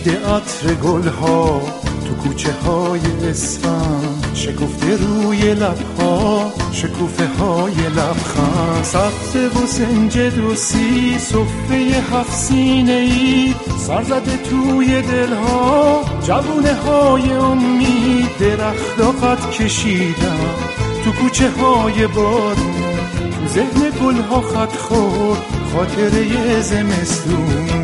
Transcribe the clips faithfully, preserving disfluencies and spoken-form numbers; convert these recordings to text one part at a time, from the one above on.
پیچیده عطر گلها تو کوچه های اسفند، شکفته روی لبها شکوفه های لبخند، سبزه و سنجد و سی صفه هفت سینه ای، سرزده توی دلها جوونه های امید، درخت قد کشیدم تو کوچه های بارون، تو ذهن گلها خط خورد خاطره زمستون.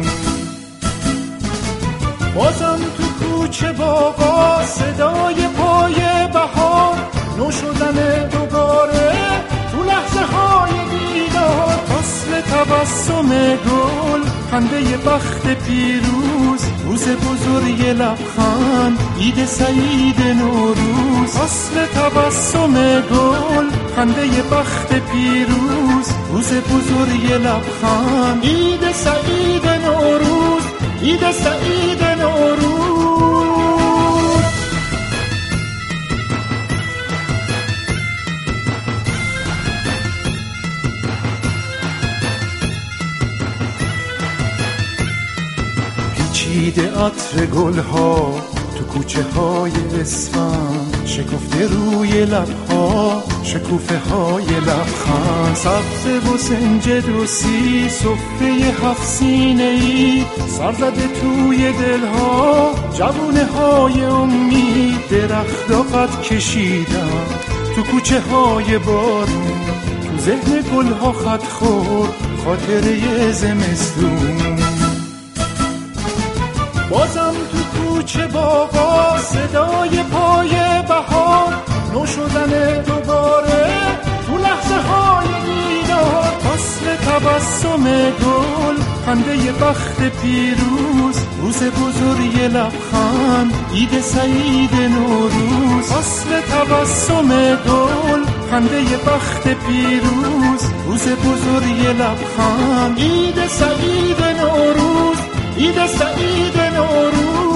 بازم تو کوچه باغا صدای پای بهار، نو شدن دوباره تو لحظه های دیدار، فصل تبسم گل خنده بخت پیروز، روز بزرگ لبخند عید سعید نوروز، فصل تبسم گل خنده بخت پیروز، روز بزرگ لبخند عید سعید نوروز، عید سعید نوروز. پیچیده عطر گلها تو کوچه های اسفند، شکفته روی لبها شکوفه های لبخند، سبزه و سنجد و سی صفه هفت سینه ای، سرزده توی دلها جوونه های امید، درخت قد کشیدم تو کوچه های بارون، تو ذهن گلها خط خورد خاطره زمستون. بازم تو کوچه باغا صدای پای بهار، نو شدن دوباره تو لحظه های دیدار، فصل تبسم گل خنده بخت پیروز، روز بزرگ لبخند عید سعید نوروز، فصل تبسم گل خنده بخت پیروز، روز بزرگ لبخند عید سعید نوروز، عید سعید نوروز.